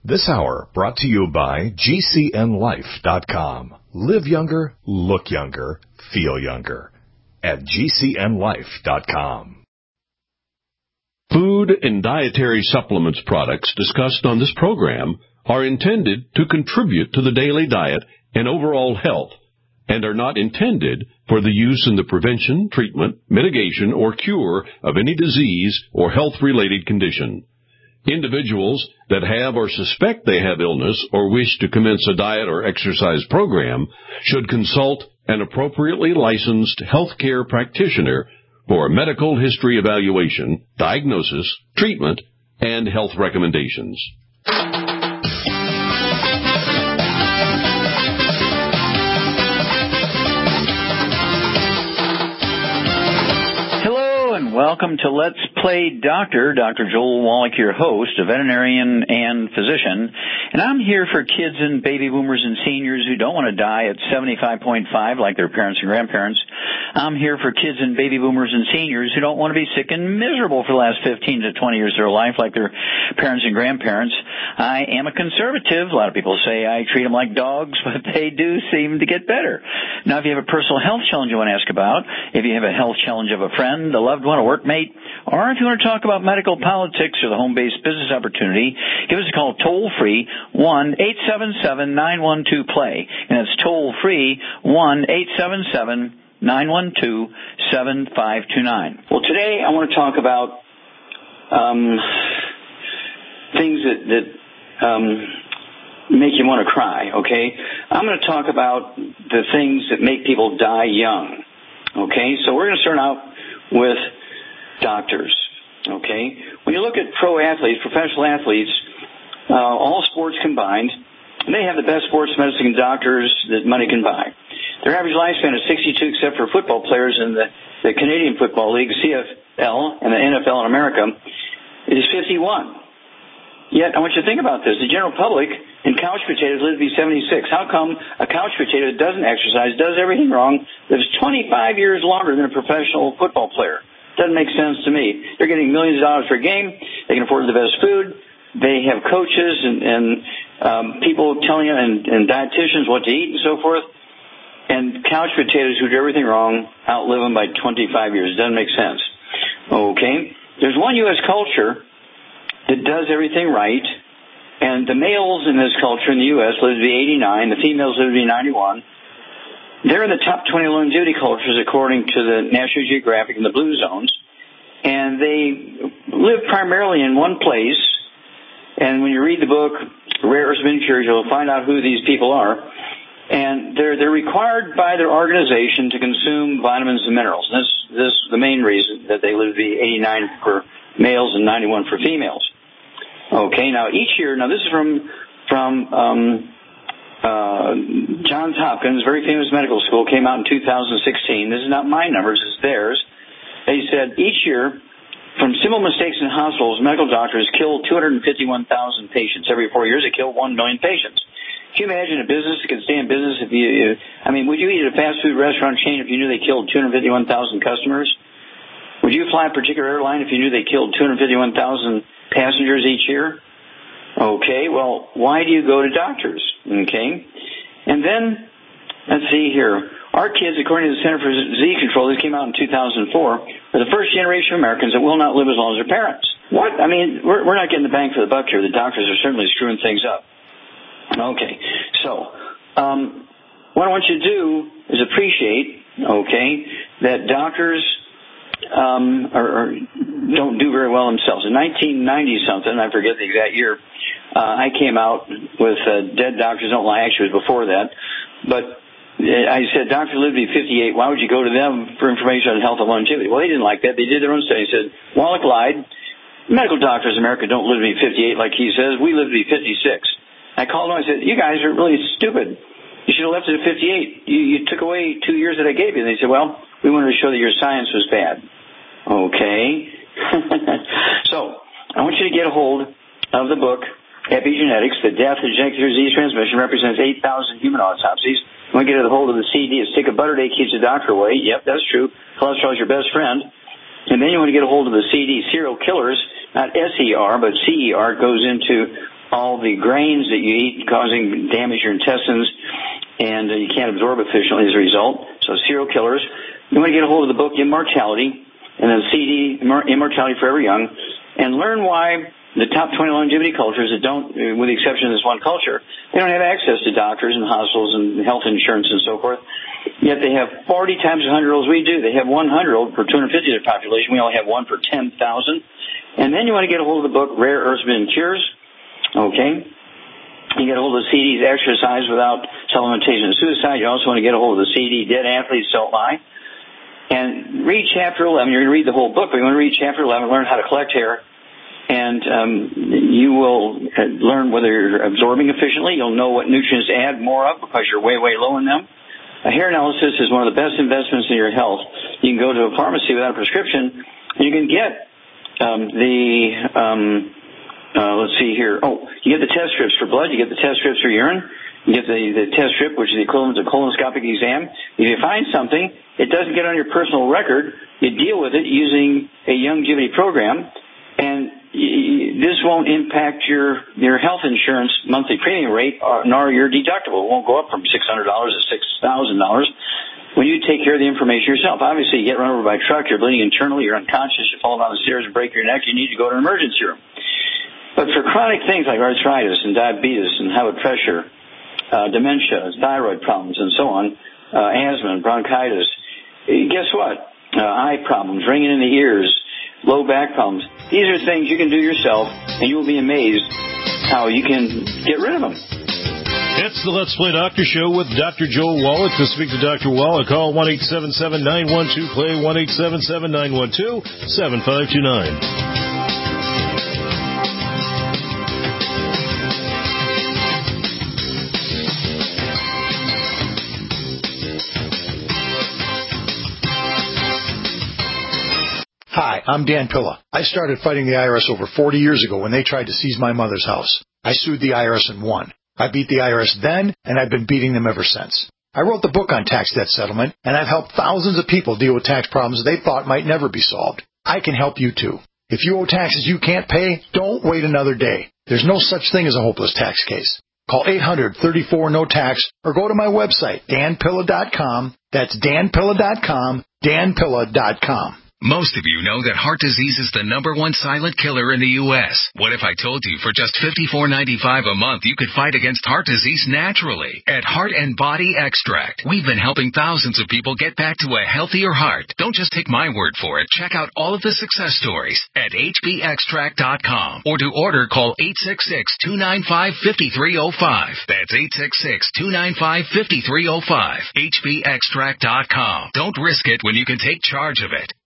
This hour brought to you by GCNLife.com. Live younger, look younger, feel younger at GCNLife.com. Food and dietary supplements products discussed on this program are intended to contribute to the daily diet and overall health and are not intended for the use in the prevention, treatment, mitigation, or cure of any disease or health-related condition. Individuals that have or suspect they have illness or wish to commence a diet or exercise program should consult an appropriately licensed healthcare practitioner for a medical history evaluation, diagnosis, treatment, and health recommendations. Welcome to Let's Play Doctor. Dr. Joel Wallach, your host, a veterinarian and physician. And I'm here for kids and baby boomers and seniors who don't want to die at 75.5 like their parents and grandparents. I'm here for kids and baby boomers and seniors who don't want to be sick and miserable for the last 15 to 20 years of their life like their parents and grandparents. I am a conservative. A lot of people say I treat them like dogs, but they do seem to get better. Now, if you have a personal health challenge you want to ask about, if you have a health challenge of a friend, a loved one, a workmate, or if you want to talk about medical politics or the home-based business opportunity, give us a call toll-free, 1-877-912-PLAY. And that's toll-free, 1-877-912-7529. Well, today I want to talk about things that make you want to cry, okay? I'm going to talk about the things that make people die young, okay? So we're going to start out with doctors, okay? When you look at pro athletes, professional athletes, all sports combined, they have the best sports medicine doctors that money can buy. Their average lifespan is 62, except for football players in the Canadian Football League, CFL, and the NFL in America, it is 51. Yet, I want you to think about this. The general public in couch potatoes live to be 76. How come a couch potato that doesn't exercise, does everything wrong, lives 25 years longer than a professional football player? Doesn't make sense to me. They're getting millions of dollars per game. They can afford the best food. They have coaches and people telling them and dietitians what to eat and so forth. And couch potatoes who do everything wrong outlive them by 25 years. Doesn't make sense. Okay. There's one U.S. culture that does everything right, and the males in this culture in the U.S. live to be 89, the females live to be 91. They're in the top 20 longevity cultures according to the National Geographic and the Blue Zones, and they live primarily in one place, and when you read the book, Rare Earths of Incures, you'll find out who these people are, and they're required by their organization to consume vitamins and minerals. This is the main reason that they live to be 89 for males and 91 for females. Okay, now each year, this is from Johns Hopkins, very famous medical school, came out in 2016. This is not my numbers, it's theirs. They said each year, from simple mistakes in hospitals, medical doctors kill 251,000 patients. Every 4 years, they kill 1 million patients. Can you imagine a business that could stay in business if would you eat at a fast food restaurant chain if you knew they killed 251,000 customers? Would you fly a particular airline if you knew they killed 251,000 passengers each year? Okay, well, why do you go to doctors? Okay, and then, let's see here. Our kids, according to the Center for Disease Control, this came out in 2004, are the first generation of Americans that will not live as long as their parents. What? We're not getting the bang for the buck here. The doctors are certainly screwing things up. Okay, so what I want you to do is appreciate, okay, that doctors don't do very well themselves. In 1990-something, I forget the exact year, I came out with Dead Doctors Don't Lie. Actually, it was before that. But I said, doctors live to be 58. Why would you go to them for information on health and longevity? Well, they didn't like that. They did their own study. They said, Wallach lied. Medical doctors in America don't live to be 58 like he says. We live to be 56. I called them. I said, you guys are really stupid. You should have left it at 58. You took away 2 years that I gave you. And they said, well, we wanted to show that your science was bad. Okay. So, I want you to get a hold of the book, Epigenetics, The Death of Genetic Disease Transmission, represents 8,000 human autopsies. You want to get a hold of the CD, a stick of butter day keeps the doctor away. Yep, that's true. Cholesterol is your best friend. And then you want to get a hold of the CD, Serial Killers, not SER, but CER, goes into all the grains that you eat causing damage to your intestines, and you can't absorb efficiently as a result. So serial killers. You want to get a hold of the book Immortality, and then CD, Immortality Forever Young, and learn why the top 20 longevity cultures that don't, with the exception of this one culture, they don't have access to doctors and hospitals and health insurance and so forth. Yet they have 40 times the 100-year-olds we do. They have 100 per 250 of their population. We only have 1 per 10,000. And then you want to get a hold of the book Rare Earths and Cures. Okay. You get a hold of the CD's Exercise Without Supplementation and Suicide. You also want to get a hold of the CD Dead Athletes Don't Lie. And read Chapter 11. You're going to read the whole book, but you want to read Chapter 11, learn how to collect hair. And you will learn whether you're absorbing efficiently. You'll know what nutrients to add more of because you're way, way low in them. A hair analysis is one of the best investments in your health. You can go to a pharmacy without a prescription, and you can get let's see here. Oh, you get the test strips for blood. You get the test strips for urine. You get the test strip, which is the equivalent of a colonoscopic exam. If you find something, it doesn't get on your personal record. You deal with it using a Youngevity program, and this won't impact your health insurance monthly premium rate nor your deductible. It won't go up from $600 to $6,000 when you take care of the information yourself. Obviously, you get run over by a truck, you're bleeding internally, you're unconscious, you fall down the stairs and break your neck, you need to go to an emergency room. But for chronic things like arthritis and diabetes and high blood pressure, dementia, thyroid problems, and so on, asthma and bronchitis, guess what? Eye problems, ringing in the ears, low back problems. These are things you can do yourself, and you will be amazed how you can get rid of them. It's the Let's Play Doctor Show with Dr. Joel Wallach. To speak to Dr. Wallach, call 1-877-912-PLAY, 1-877-912-7529. Hi, I'm Dan Pilla. I started fighting the IRS over 40 years ago when they tried to seize my mother's house. I sued the IRS and won. I beat the IRS then, and I've been beating them ever since. I wrote the book on tax debt settlement, and I've helped thousands of people deal with tax problems they thought might never be solved. I can help you too. If you owe taxes you can't pay, don't wait another day. There's no such thing as a hopeless tax case. Call 800-34-NO-TAX or go to my website, danpilla.com. That's danpilla.com, danpilla.com. Most of you know that heart disease is the #1 silent killer in the U.S. What if I told you for just $54.95 a month you could fight against heart disease naturally? At Heart and Body Extract, we've been helping thousands of people get back to a healthier heart. Don't just take my word for it. Check out all of the success stories at hbextract.com. Or to order, call 866-295-5305. That's 866-295-5305. hbextract.com. Don't risk it when you can take charge of it.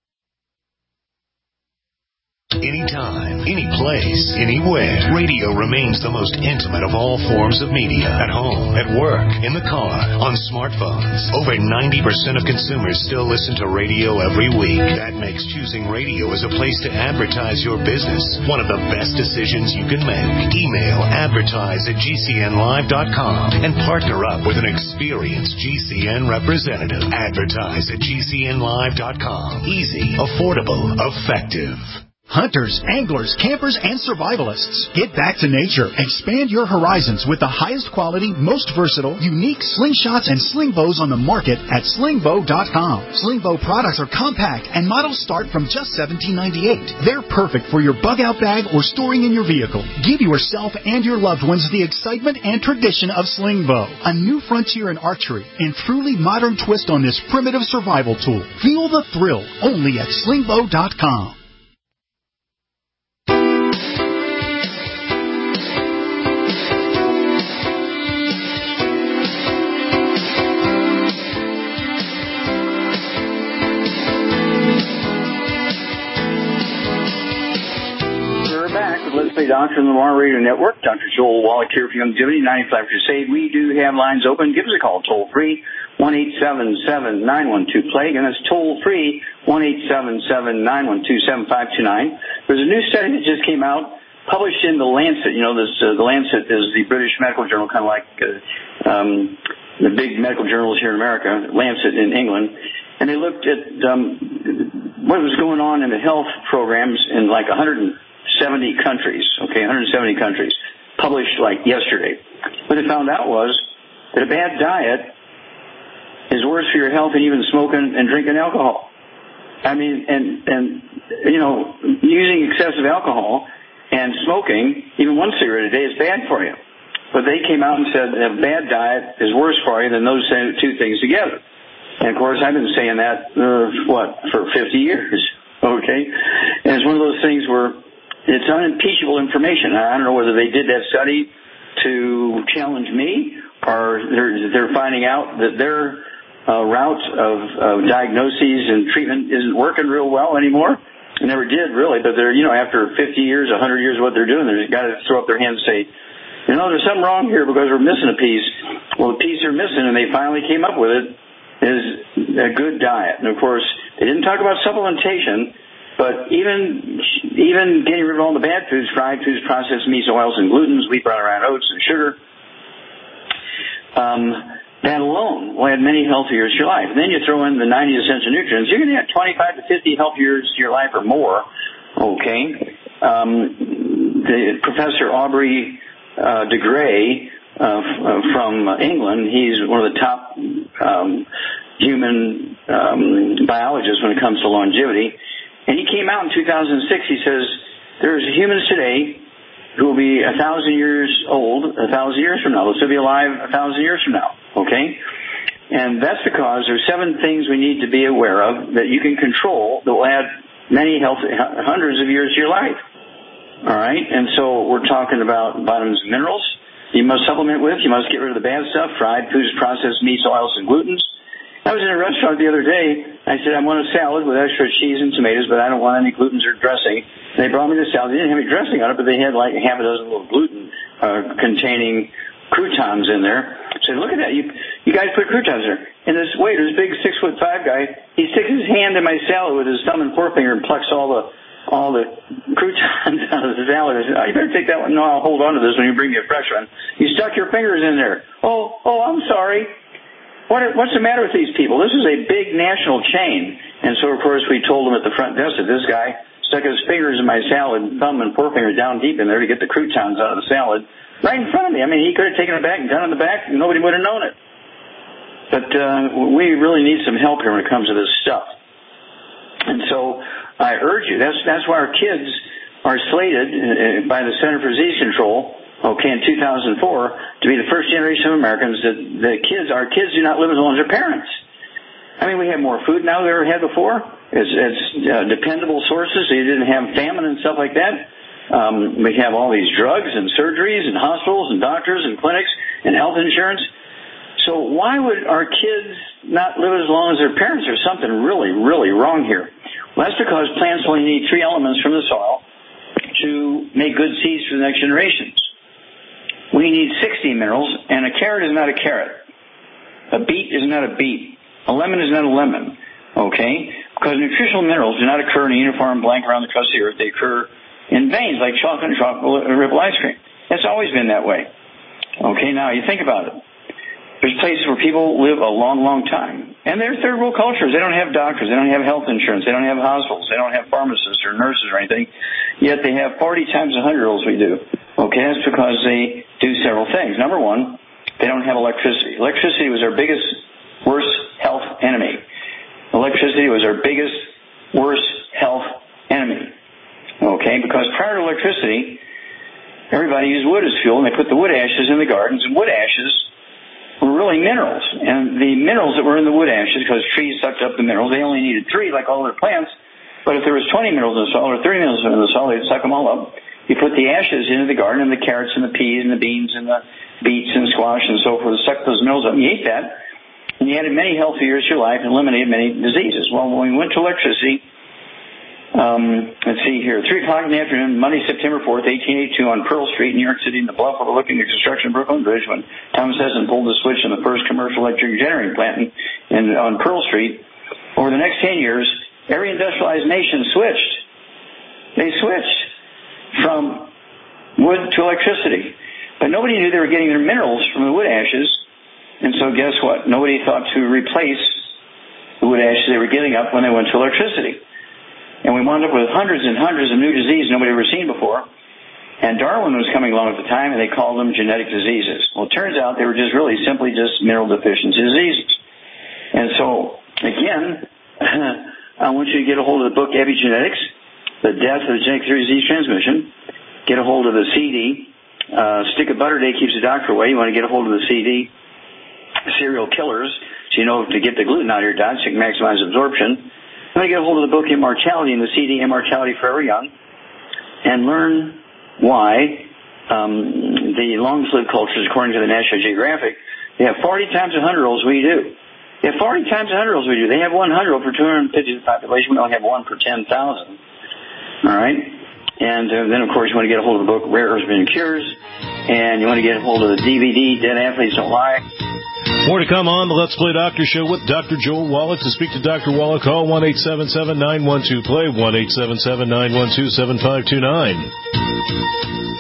Anytime, any place, anywhere. Radio remains the most intimate of all forms of media. At home, at work, in the car, on smartphones. Over 90% of consumers still listen to radio every week. That makes choosing radio as a place to advertise your business one of the best decisions you can make. Email advertise@gcnlive.com and partner up with an experienced GCN representative. Advertise@gcnlive.com. Easy, affordable, effective. Hunters, anglers, campers, and survivalists. Get back to nature. Expand your horizons with the highest quality, most versatile, unique slingshots and sling bows on the market at slingbow.com. Slingbow products are compact and models start from just $17.98. They're perfect for your bug-out bag or storing in your vehicle. Give yourself and your loved ones the excitement and tradition of Slingbow, a new frontier in archery and truly modern twist on this primitive survival tool. Feel the thrill only at slingbow.com. Let's Play Doctor on the Lamar Radio Network. Dr. Joel Wallach here for Youngevity 95 Crusade. We do have lines open. Give us a call toll free, 1-877-912-PLAY. Again, that's toll free, 1-877-912-7529. There's a new study that just came out, published in the Lancet. You know, the Lancet is the British medical journal, kind of like the big medical journals here in America, Lancet in England. And they looked at what was going on in the health programs in like 170 countries, okay, 170 countries. published like yesterday. What they found out was that a bad diet is worse for your health than even smoking and drinking alcohol. I mean, and using excessive alcohol and smoking, even one cigarette a day, is bad for you. But they came out and said that a bad diet is worse for you than those two things together. And, of course, I've been saying that, for 50 years, okay? And it's one of those things where it's unimpeachable information. I don't know whether they did that study to challenge me or they're finding out that their route of diagnoses and treatment isn't working real well anymore. It never did, really, but they're, after 50 years, 100 years of what they're doing, they've got to throw up their hands and say, there's something wrong here because we're missing a piece. Well, the piece they're missing, and they finally came up with it, is a good diet. And, of course, they didn't talk about supplementation, but even getting rid of all the bad foods, fried foods, processed meats, oils, and glutens, wheat, brown, rye, oats, and sugar, that alone will add many healthy years to your life. And then you throw in the 90 essential nutrients, you're going to have 25 to 50 healthy years to your life or more. Okay. Professor Aubrey de Grey from England, he's one of the top human biologists when it comes to longevity. And he came out in 2006. He says there's humans today who will be 1,000 years old 1,000 years from now. They'll still be alive 1,000 years from now. Okay? And that's because there's 7 things we need to be aware of that you can control that will add many hundreds of years to your life. All right? And so we're talking about vitamins and minerals you must supplement with. You must get rid of the bad stuff, fried foods, processed meats, oils, and glutens. I was in a restaurant the other day. I said, I want a salad with extra cheese and tomatoes, but I don't want any glutens or dressing. And they brought me the salad. They didn't have any dressing on it, but they had like half a dozen little gluten-containing croutons in there. I said, look at that. You guys put croutons there. And this waiter, this big 6'5" guy, he sticks his hand in my salad with his thumb and forefinger and plucks all the croutons out of the salad. I said, you better take that one. No, I'll hold on to this when you bring me a fresh one. You stuck your fingers in there. Oh, I'm sorry. What's the matter with these people? This is a big national chain. And so, of course, we told them at the front desk that this guy stuck his fingers in my salad, thumb and forefinger down deep in there to get the croutons out of the salad right in front of me. I mean, he could have taken it back and done it in the back, and nobody would have known it. But we really need some help here when it comes to this stuff. And so I urge you, that's why our kids are slated by the Center for Disease Control, in 2004, to be the first generation of Americans that our kids do not live as long as their parents. I mean, we have more food now than we ever had before. It's dependable sources, so you didn't have famine and stuff like that. We have all these drugs and surgeries and hospitals and doctors and clinics and health insurance. So why would our kids not live as long as their parents? There's something really, really wrong here. Well, that's because plants only need 3 elements from the soil to make good seeds for the next generations. We need 60 minerals, and a carrot is not a carrot. A beet is not a beet. A lemon is not a lemon. Okay? Because nutritional minerals do not occur in a uniform blank around the crust of the earth. They occur in veins like chocolate and chocolate ripple ice cream. It's always been that way. Okay, now you think about it. There's places where people live a long, long time. And they're third world cultures. They don't have doctors. They don't have health insurance. They don't have hospitals. They don't have pharmacists or nurses or anything. Yet they have 40 times 100-year-olds we do. Okay, that's because they do several things. Number one, they don't have electricity. Electricity was our biggest, worst health enemy. Electricity was our biggest, worst health enemy. Okay, because prior to electricity, everybody used wood as fuel, and they put the wood ashes in the gardens, and wood ashes were really minerals. And the minerals that were in the wood ashes, because trees sucked up the minerals, they only needed 3 like all their plants. But if there was 20 minerals in the soil or 30 minerals in the soil, they'd suck them all up. You put the ashes into the garden, and the carrots and the peas and the beans and the beets and squash and so forth, sucked those minerals up, and you ate that, and you added many healthy years to your life and eliminated many diseases. Well, when we went to electricity, let's see here, 3 o'clock in the afternoon, Monday, September 4th, 1882, on Pearl Street, New York City, in the bluff overlooking the construction of Brooklyn Bridge, when Thomas Edison pulled the switch on the first commercial electric generating plant on Pearl Street. Over the next 10 years, every industrialized nation switched. They switched from wood to electricity. But nobody knew they were getting their minerals from the wood ashes. And so guess what? Nobody thought to replace the wood ashes they were getting up when they went to electricity. And we wound up with hundreds and hundreds of new diseases nobody had ever seen before. And Darwin was coming along at the time, and they called them genetic diseases. Well, it turns out they were just really simply just mineral deficiency diseases. And so, again, I want you to get a hold of the book Epigenetics, The Death of the Genetic Theory of Disease Transmission. Get a hold of the CD, Stick of Butter Day Keeps the Doctor Away. You want to get a hold of the CD, Serial Killers, so you know to get the gluten out of your diet so you can maximize absorption. You want to get a hold of the book Immortality and the CD Immortality Forever Young, and learn why the long-lived cultures, according to the National Geographic, they have 40 times 100-year-olds we do. They have 40 times 100-year-olds we do. They have 100 per 250 of the population. We only have 1 per 10,000. All right? And then, of course, you want to get a hold of the book Rare Herbs and Cures, and you want to get a hold of the DVD Dead Athletes Don't Lie. More to come on the Let's Play Doctor Show with Dr. Joel Wallach. To speak to Dr. Wallach, call 1-877-912-PLAY, 1-877-912-7529.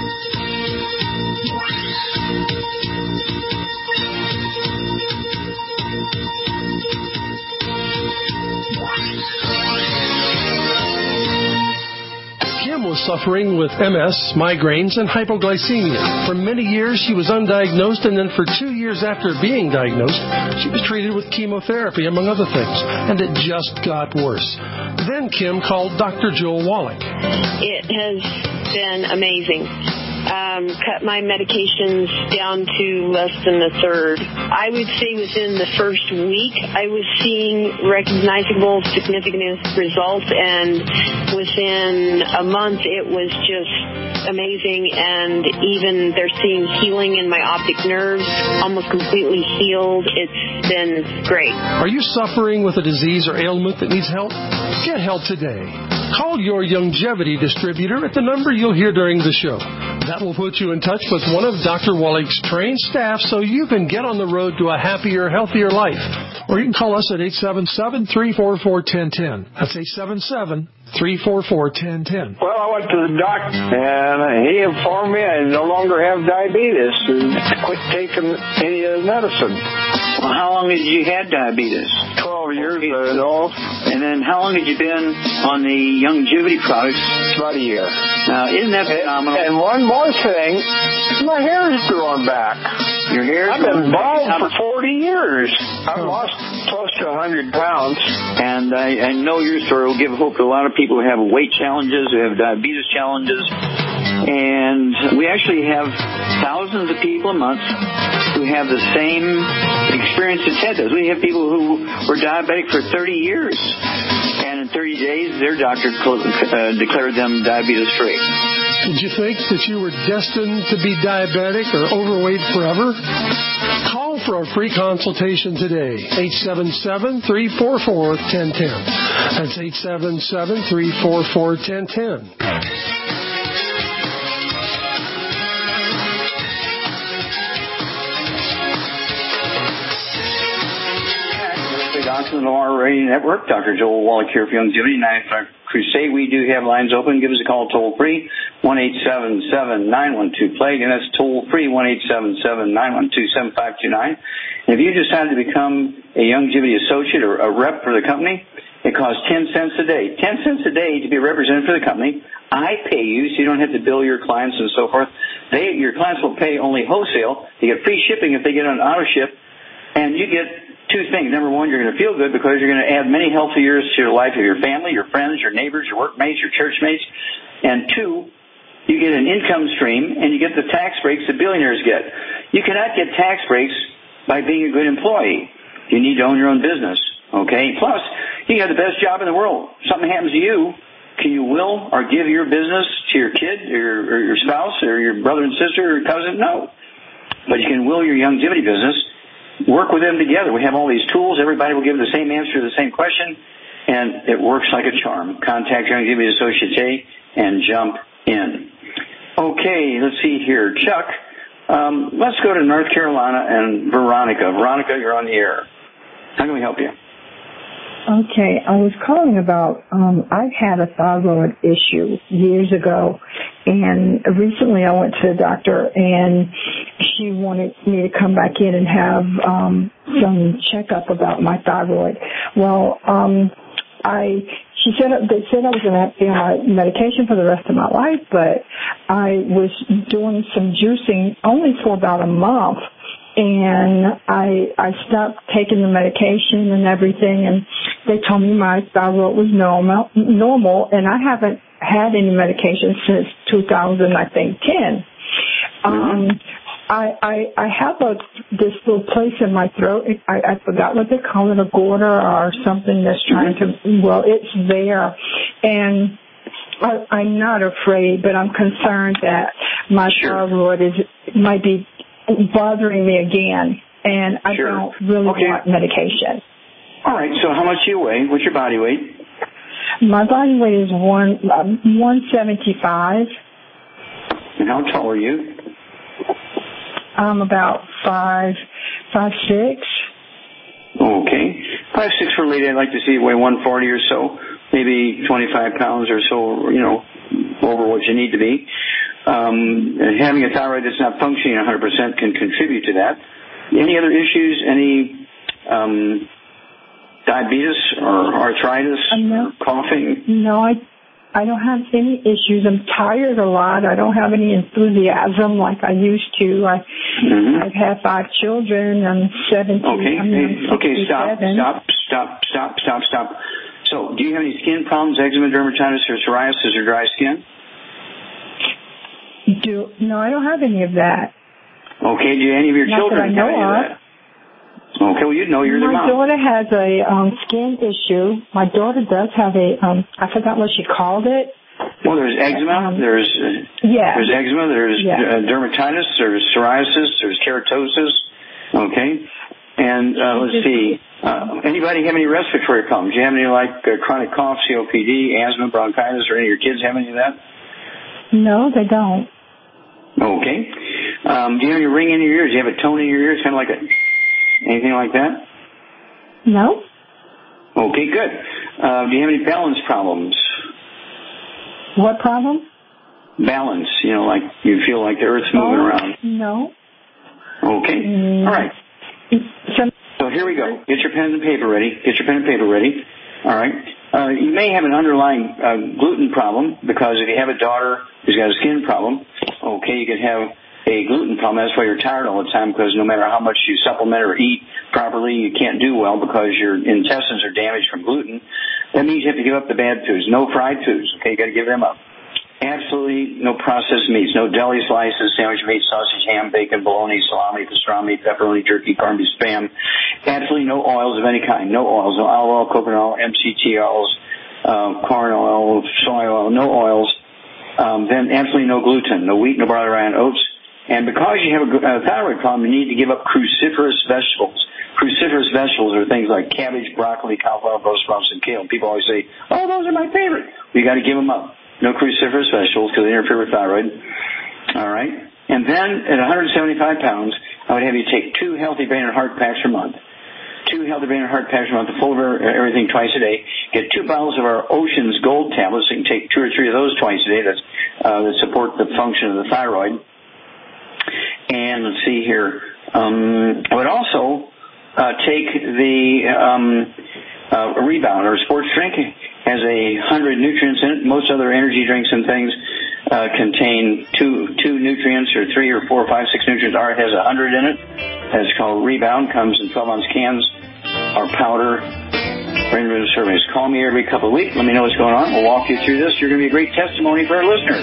Was suffering with MS, migraines, and hypoglycemia. For many years, she was undiagnosed, and then for 2 years after being diagnosed, she was treated with chemotherapy, among other things, and it just got worse. Then Kim called Dr. Joel Wallach. It has been amazing. Cut my medications down to less than a third. I would say within the first week, I was seeing recognizable, significant results, and within a month, it was just amazing, and even they're seeing healing in my optic nerves, almost completely healed. It's been great. Are you suffering with a disease or ailment that needs help? Get help today. Call your Youngevity distributor at the number you'll hear during the show. That will put you in touch with one of Dr. Wallach's trained staff so you can get on the road to a happier, healthier life. Or you can call us at 877-344-1010. That's 877-344-1010. Well, I went to the doctor, and he informed me I no longer have diabetes and quit taking any of the medicine. Well, how long had you had diabetes? 12 years ago. And then how long had you been on the Youngevity products? About a year. Now, isn't that phenomenal? And one more thing, my hair is growing back. Your hair? I've been bald for 40 years. I've lost close to 100 pounds. And I know your story will give hope to a lot of people who have weight challenges, who have diabetes challenges. And we actually have thousands of people a month who have the same experience that Ted does. We have people who were diabetic for 30 years. And in 30 days, their doctor declared them diabetes-free. Did you think that you were destined to be diabetic or overweight forever? Call for a free consultation today. 877-344-1010. That's 877-344-1010. Doctor of the Lamar Radio Network, Dr. Joel Wallach here for Youngevity 95 Crusade. We do have lines open. Give us a call toll free, 1-877-912-PLAY. Again, that's toll free, 1-877-912-7529. And if you decide to become a Youngevity associate or a rep for the company, it costs 10 cents a day. 10 cents a day to be represented for the company. I pay you, so you don't have to bill your clients and so forth. Your clients will pay only wholesale. You get free shipping if they get on auto ship, and you get two things. Number one, you're going to feel good because you're going to add many healthy years to your life of your family, your friends, your neighbors, your workmates, your churchmates. And two, you get an income stream and you get the tax breaks that billionaires get. You cannot get tax breaks by being a good employee. You need to own your own business. Okay? Plus, you got the best job in the world. If something happens to you, can you will or give your business to your kid or your spouse or your brother and sister or cousin? No. But you can will your Youngevity business. Work with them together. We have all these tools. Everybody will give the same answer to the same question, and it works like a charm. Contact Youngevity Associates A and jump in. Okay, let's see here. Chuck, let's go to North Carolina and Veronica. Veronica, you're on the air. How can we help you? Okay, I was calling about, I've had a thyroid issue years ago, and recently I went to the doctor, and she wanted me to come back in and have some checkup about my thyroid. Well, They said I was going to have to be on my medication for the rest of my life, but I was doing some juicing only for about a month, and I stopped taking the medication and everything, and they told me my thyroid was normal, and I haven't had any medication since 2010. I have this little place in my throat. I forgot what they call it, a goiter or something that's trying to, it's there. And I'm not afraid, but I'm concerned that my thyroid might be bothering me again. And I don't really want medication. All right, so how much do you weigh? What's your body weight? My body weight is 175. And how tall are you? I'm about 5'6". Okay. 5'6" for a lady. I'd like to see you weigh 140 or so, maybe 25 pounds or so, over what you need to be. Having a thyroid that's not functioning 100% can contribute to that. Any other issues? Any diabetes or arthritis or coughing? No, I don't have any issues. I'm tired a lot. I don't have any enthusiasm like I used to. I've had 5 children. I'm 17. Okay, stop. So, do you have any skin problems, eczema, dermatitis, or psoriasis, or dry skin? No, I don't have any of that. Okay, do any of your children have any of that? Okay, well, you'd know you're their mom. My daughter has a skin issue. My daughter does have I forgot what she called it. Well, there's eczema, there's eczema, there's dermatitis, there's psoriasis, there's keratosis, okay? And let's see, anybody have any respiratory problems? Do you have any, chronic cough, COPD, asthma, bronchitis, or any of your kids have any of that? No, they don't. Okay. Do you have any ring in your ears? Do you have a tone in your ears, kind of like anything like that? No. Okay, good. Do you have any balance problems? What problem? Balance, like you feel like the earth's moving around. No. Okay. All right. So here we go. Get your pen and paper ready. All right. You may have an underlying gluten problem, because if you have a daughter who's got a skin problem, you could have a gluten problem. That's why you're tired all the time, because no matter how much you supplement or eat properly, you can't do well because your intestines are damaged from gluten. That means you have to give up the bad foods. No fried foods, you got to give them up. Absolutely no processed meats, no deli slices, sandwich meat, sausage, ham, bacon, bologna, salami, pastrami, pepperoni, turkey, corned beef, spam. Absolutely no oils of any kind. No oils, no olive oil, coconut oil, MCT oils, corn oil, soy oil, no oils. Then absolutely no gluten, no wheat, no barley, rye, and oats. And because you have a thyroid problem, you need to give up cruciferous vegetables. Cruciferous vegetables are things like cabbage, broccoli, cauliflower, Brussels sprouts, and kale. People always say, "Oh, those are my favorite." You got to give them up. No cruciferous vegetables because they interfere with thyroid. All right. And then at 175 pounds, I would have you take 2 Healthy Brain and Heart packs per month. 2 Healthy Brain and Heart packs per month, full of everything twice a day. Get 2 bottles of our Ocean's Gold tablets. So you can take 2 or 3 of those twice a day. That support the function of the thyroid. And let's see here. I would also take the Rebound or sports drink. Has 100 nutrients in it. Most other energy drinks and things contain 2 nutrients, or 3 or 4 or 5, 6 nutrients. Ours has 100 in it. It's called Rebound. Comes in 12-ounce cans or powder. Regular servings. Call me every couple of weeks. Let me know what's going on. We'll walk you through this. You're going to be a great testimony for our listeners.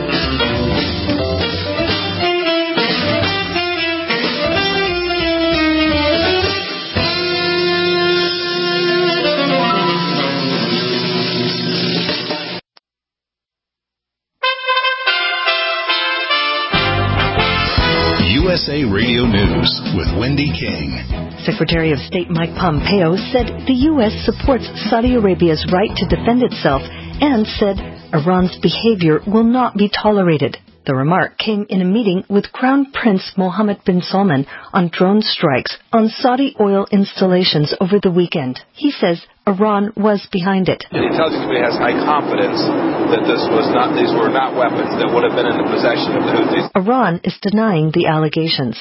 USA Radio News with Wendy King. Secretary of State Mike Pompeo said the U.S. supports Saudi Arabia's right to defend itself and said Iran's behavior will not be tolerated. The remark came in a meeting with Crown Prince Mohammed bin Salman on drone strikes on Saudi oil installations over the weekend. He says Iran was behind it. The intelligence community has high confidence that these were not weapons that would have been in the possession of the Houthis. Iran is denying the allegations.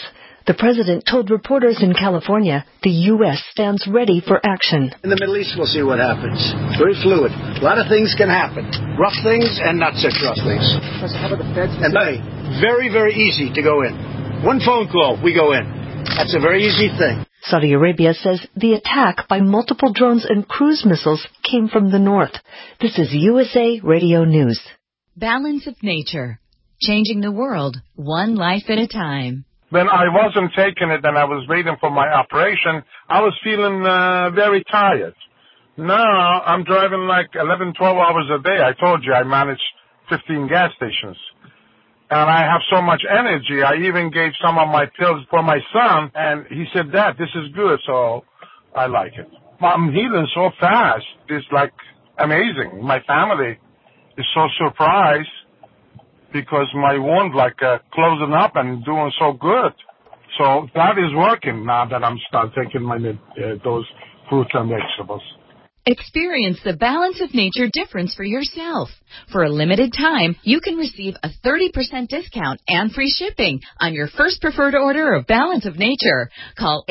The president told reporters in California the U.S. stands ready for action. In the Middle East, we'll see what happens. Very fluid. A lot of things can happen. Rough things and not such rough things. And very, very easy to go in. One phone call, we go in. That's a very easy thing. Saudi Arabia says the attack by multiple drones and cruise missiles came from the north. This is USA Radio News. Balance of Nature. Changing the world, one life at a time. When I wasn't taking it and I was waiting for my operation, I was feeling very tired. Now I'm driving like 11, 12 hours a day. I told you I manage 15 gas stations. And I have so much energy. I even gave some of my pills for my son, and he said, Dad, this is good, so I like it. I'm healing so fast. It's like amazing. My family is so surprised because my wound closing up and doing so good. So that is working now that I'm taking those fruits and vegetables. Experience the Balance of Nature difference for yourself. For a limited time, you can receive a 30% discount and free shipping on your first preferred order of Balance of Nature. Call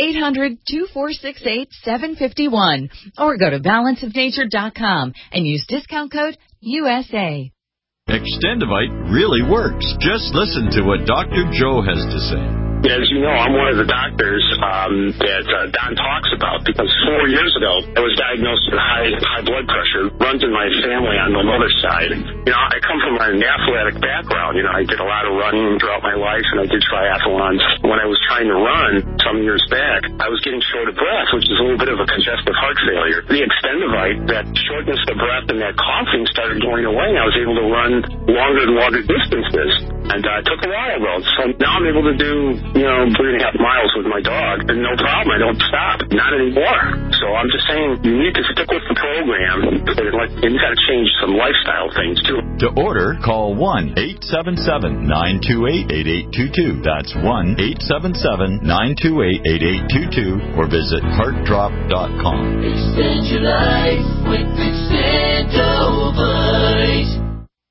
800-2468-751 or go to balanceofnature.com and use discount code USA. Extendivite really works. Just listen to what Dr. Joe has to say. As you know, I'm one of the doctors that Don talks about because 4 years ago, I was diagnosed with high blood pressure. Runs in my family on my mother's side. You know, I come from an athletic background. You know, I did a lot of running throughout my life, and I did triathlons. When I was trying to run some years back, I was getting short of breath, which is a little bit of a congestive heart failure. The Extendivite, that shortness of breath and that coughing started going away. I was able to run longer and longer distances. And it took a while, though. So now I'm able to do 3.5 miles with my dog, and no problem. I don't stop. Not anymore. So I'm just saying you need to stick with the program. And you got to change some lifestyle things, too. To order, call 1-877-928-8822. That's 1-877-928-8822 or visit heartdrop.com. Extend your life with Extendivite.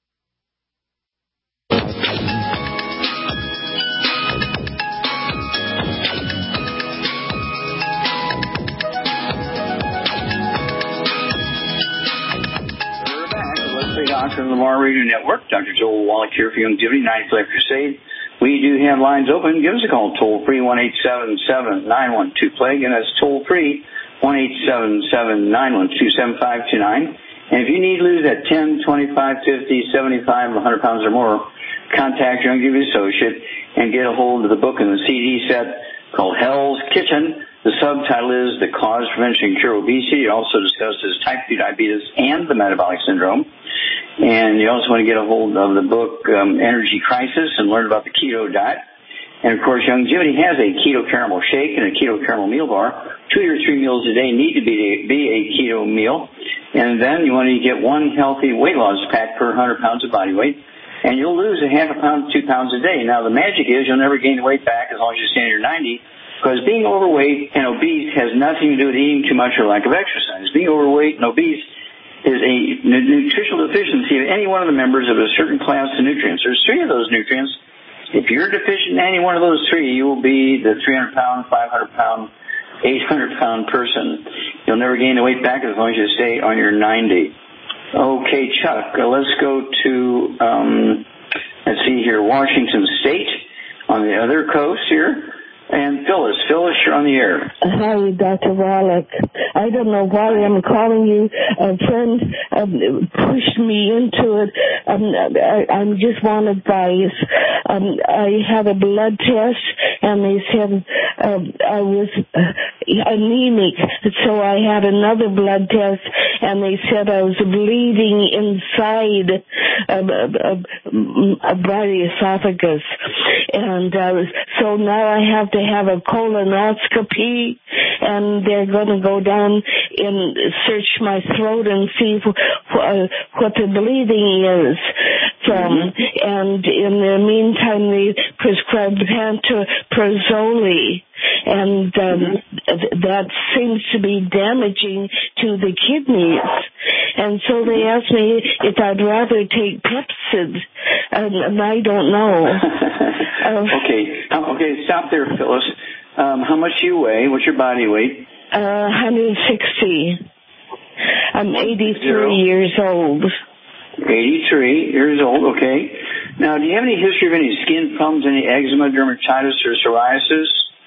Doctor Lamar Radio Network. Dr. Joel Wallach here for Youngevity 9th Life Crusade. We do have lines open. Give us a call toll free 1-877-912-PLAGUE, and that's toll free 1-877-912-7529. And if you need to lose that 10, 25, 50, 75, 100 pounds or more, contact your Youngevity associate and get a hold of the book and the CD set called Hell's Kitchen. The subtitle is The Cause, Prevention, and Cure Obesity. It also discusses type 2 diabetes and the metabolic syndrome. And you also want to get a hold of the book Energy Crisis and learn about the keto diet. And, of course, Youngevity has a keto caramel shake and a keto caramel meal bar. 2 or 3 meals a day need to be a keto meal. And then you want to get one healthy weight loss pack per 100 pounds of body weight. And you'll lose a half a pound, 2 pounds a day. Now, the magic is you'll never gain the weight back as long as you stay under 90. Because being overweight and obese has nothing to do with eating too much or lack of exercise. Being overweight and obese is a nutritional deficiency of any one of the members of a certain class of nutrients. There's 3 of those nutrients. If you're deficient in any one of those 3, you will be the 300-pound, 500-pound, 800-pound person. You'll never gain the weight back as long as you stay on your 90. Okay, Chuck, let's go to, let's see here, Washington State on the other coast here. And Phyllis, you're on the air. Hi, Dr. Wallach. I don't know why I'm calling you. A friend pushed me into it. I just want advice. I had a blood test, and they said I was anemic. So I had another blood test, and they said I was bleeding inside by the esophagus. And so now I have to have a colonoscopy, and they're going to go down and search my throat and see what the bleeding is from. And in the meantime, they prescribed pantoprazole, and that seems to be damaging to the kidneys. And so they asked me if I'd rather take Pepcid, and I don't know. Okay, stop there, Phyllis. How much do you weigh? What's your body weight? 160. I'm 83 years old. 83 years old, okay. Now, do you have any history of any skin problems, any eczema, dermatitis, or psoriasis?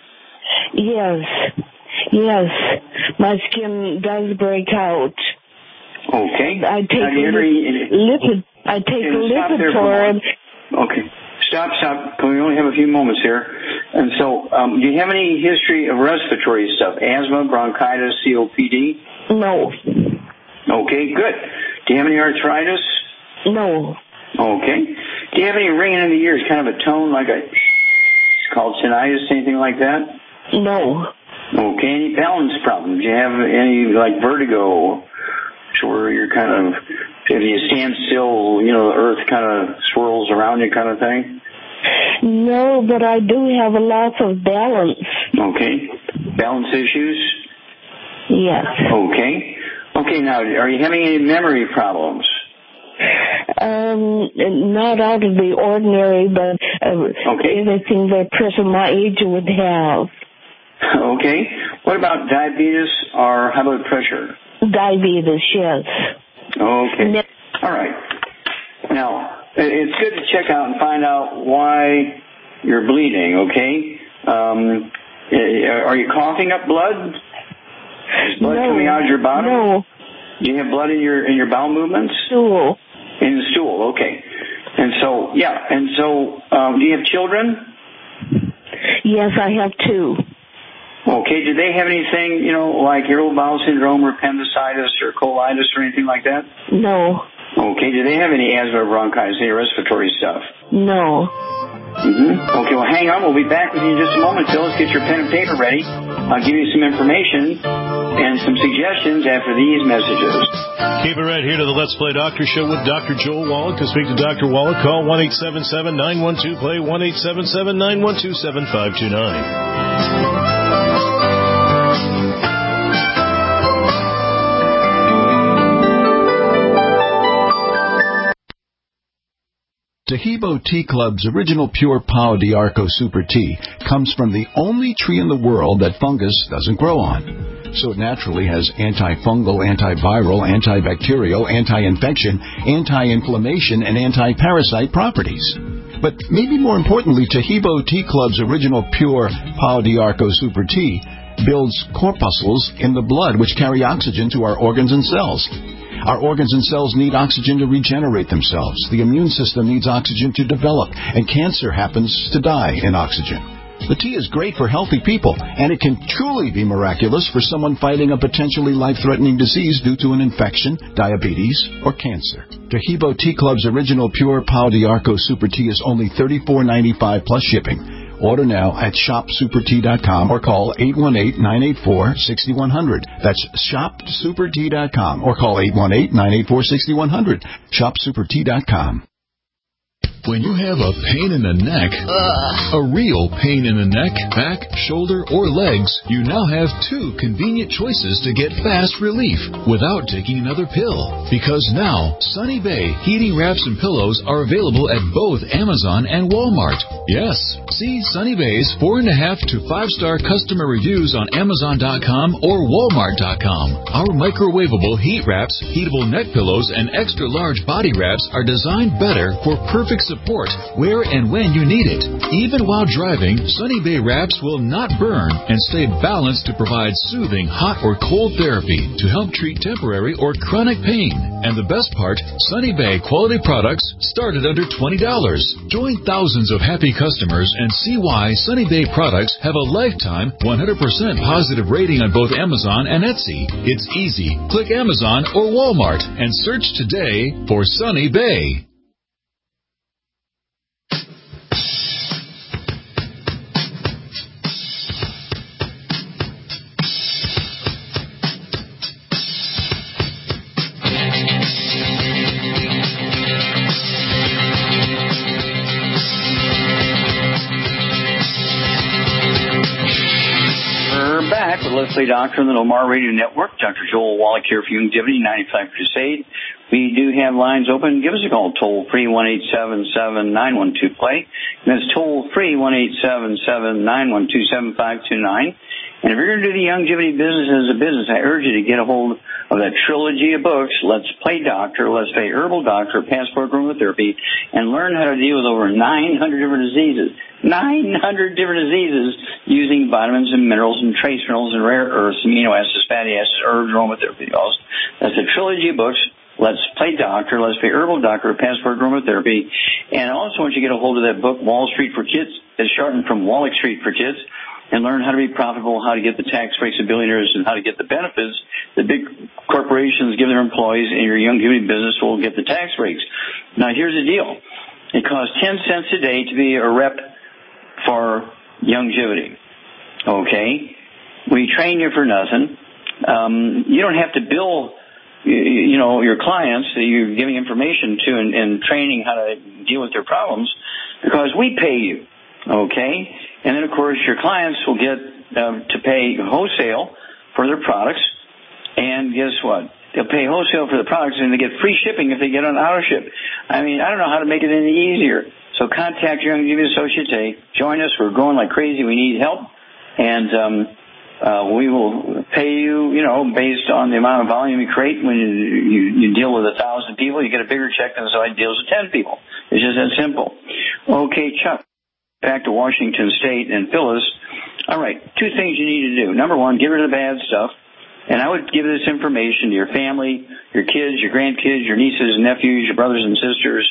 Yes. My skin does break out. Okay. I take a lipid for it. Okay. Stop. We only have a few moments here. And so, do you have any history of respiratory stuff? Asthma, bronchitis, COPD? No. Okay, good. Do you have any arthritis? No. Okay. Do you have any ringing in the ears, kind of a tone like it's called tinnitus, anything like that? No. Okay. Any balance problems? Do you have any, like, vertigo, where you're kind of, if you stand still, the earth kind of swirls around you kind of thing? No, but I do have a lot of balance. Okay. Balance issues? Yes. Okay, now, are you having any memory problems? Not out of the ordinary, but anything that a person my age would have. Okay. What about diabetes or high blood pressure? Diabetes, yes. Okay. All right. Now, it's good to check out and find out why you're bleeding, okay? Are you coughing up blood? Is blood coming out of your bottom? No. Do you have blood in your bowel movements? Stool. In the stool, okay. And so, do you have children? Yes, I have 2. Okay, do they have anything, like irritable bowel syndrome or appendicitis or colitis or anything like that? No. Okay, do they have any asthma or bronchitis, any respiratory stuff? No. Okay, well, hang on. We'll be back with you in just a moment, Phyllis. Get your pen and paper ready. I'll give you some information and some suggestions after these messages. Keep it right here to the Let's Play Doctor Show with Dr. Joel Wallach. To speak to Dr. Wallach, call 1-877-912-PLAY, 1-877-912-7529. Tahibo Tea Club's original pure Pau d'Arco Super Tea comes from the only tree in the world that fungus doesn't grow on. So it naturally has antifungal, antiviral, antibacterial, anti-infection, anti-inflammation, and anti-parasite properties. But maybe more importantly, Tahibo Tea Club's original pure Pau d'Arco Super Tea builds corpuscles in the blood which carry oxygen to our organs and cells. Our organs and cells need oxygen to regenerate themselves. The immune system needs oxygen to develop, and cancer happens to die in oxygen. The tea is great for healthy people, and it can truly be miraculous for someone fighting a potentially life-threatening disease due to an infection, diabetes, or cancer. Tahibo Tea Club's original pure Pau d'Arco Super Tea is only $34.95 plus shipping. Order now at shopsupertea.com or call 818-984-6100. That's shopsupertea.com or call 818-984-6100. Shopsupertea.com. When you have a pain in the neck, a real pain in the neck, back, shoulder, or legs, you now have 2 convenient choices to get fast relief without taking another pill. Because now, Sunny Bay heating wraps and pillows are available at both Amazon and Walmart. Yes, see Sunny Bay's 4.5 to 5-star customer reviews on Amazon.com or Walmart.com. Our microwavable heat wraps, heatable neck pillows, and extra large body wraps are designed better for perfect support where and when you need it. Even while driving, Sunny Bay wraps will not burn and stay balanced to provide soothing hot or cold therapy to help treat temporary or chronic pain. And the best part, Sunny Bay quality products start at under $20. Join thousands of happy customers and see why Sunny Bay products have a lifetime 100% positive rating on both Amazon and Etsy. It's easy. Click Amazon or Walmart and search today for Sunny Bay. back with Let's Play Doctor on the Omar Radio Network. Dr. Joel Wallach here for Longevity 95 Crusade. We do have lines open. Give us a call, toll-free, 1-877-912-PLAY. That's toll-free, 1-877-912-7529. And if you're going to do the longevity business as a business, I urge you to get a hold of that trilogy of books, Let's Play Doctor, Let's Play Herbal Doctor, Passport Aromatherapy, and learn how to deal with over 900 different diseases. 900 different diseases using vitamins and minerals and trace minerals and rare earths, amino acids, fatty acids, herbs, aromatherapy. That's a trilogy of books. Let's Play Doctor, Let's Play Herbal Doctor, Passport Aromatherapy. And I also want you to get a hold of that book, Wall Street for Kids. It's shortened from Wallach Street for Kids. And learn how to be profitable, how to get the tax breaks of billionaires, and how to get the benefits that big corporations give their employees, and your longevity business will get the tax breaks. Now, here's the deal. It costs 10 cents a day to be a rep for longevity. Okay? We train you for nothing. You don't have to bill, your clients that you're giving information to and training how to deal with their problems because we pay you. Okay? And then, of course, your clients will get to pay wholesale for their products. And guess what? They'll pay wholesale for the products, and they get free shipping if they get on auto-ship. I mean, I don't know how to make it any easier. So contact your longevity associate today. Join us. We're going like crazy. We need help. And we will pay you, based on the amount of volume you create. When you deal with 1,000 people, you get a bigger check than somebody deals with 10 people. It's just that simple. Okay, Chuck. Back to Washington State and Phyllis. All right, two things you need to do. Number one, get rid of the bad stuff. And I would give this information to your family, your kids, your grandkids, your nieces and nephews, your brothers and sisters,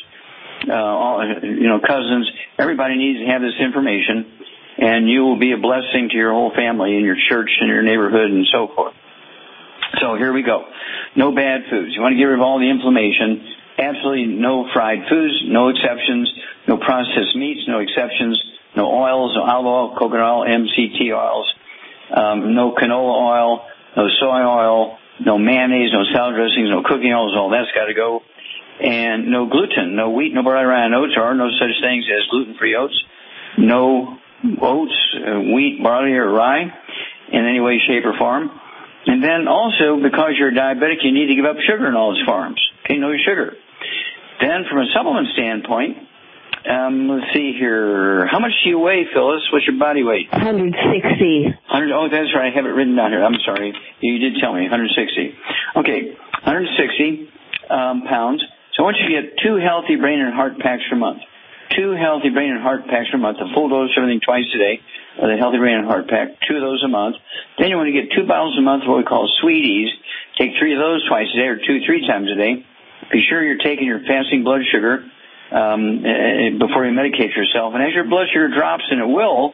cousins. Everybody needs to have this information, and you will be a blessing to your whole family and your church and your neighborhood and so forth. So here we go. No bad foods. You want to get rid of all the inflammation. Absolutely no fried foods, no exceptions, no processed meats, no exceptions, no oils, no olive oil, coconut oil, MCT oils, no canola oil, no soy oil, no mayonnaise, no salad dressings, no cooking oils, all that's got to go. And no gluten, no wheat, no barley, rye, and oats. There are no such things as gluten-free oats. No oats, wheat, barley, or rye in any way, shape, or form. And then also, because you're diabetic, you need to give up sugar in all its forms. Okay, no sugar. Then from a supplement standpoint, let's see here. How much do you weigh, Phyllis? What's your body weight? 160. Oh, that's right. I have it written down here. I'm sorry. You did tell me. 160. Okay, 160 pounds. So I want you to get 2 healthy brain and heart packs per month. 2 healthy brain and heart packs per month. A full dose of everything twice a day. The healthy brain and heart pack. 2 of those a month. Then you want to get 2 bottles a month of what we call sweeties. Take 3 of those twice a day or 2, 3 times a day. Be sure you're taking your fasting blood sugar before you medicate yourself. And as your blood sugar drops, and it will